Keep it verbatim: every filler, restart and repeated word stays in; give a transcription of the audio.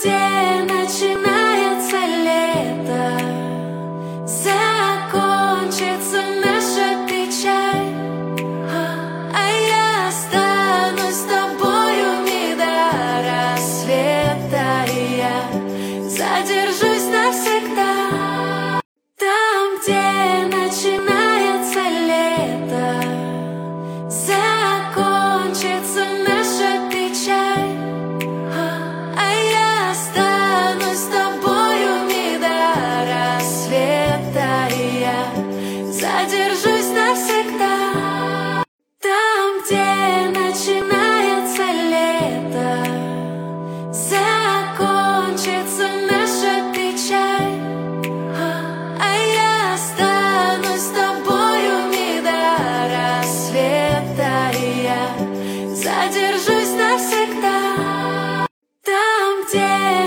где начинается лето, закончится наша печаль, а я останусь с тобою не до рассвета, и я задержусь навсегда. Там, где начинается лето, закончится наша печаль, а я останусь с тобою не до рассвета, и я задержусь навсегда. Там, где начинается лето, закончится наша печаль, а я останусь с тобою не до рассвета, и я задержусь навсегда. Там, где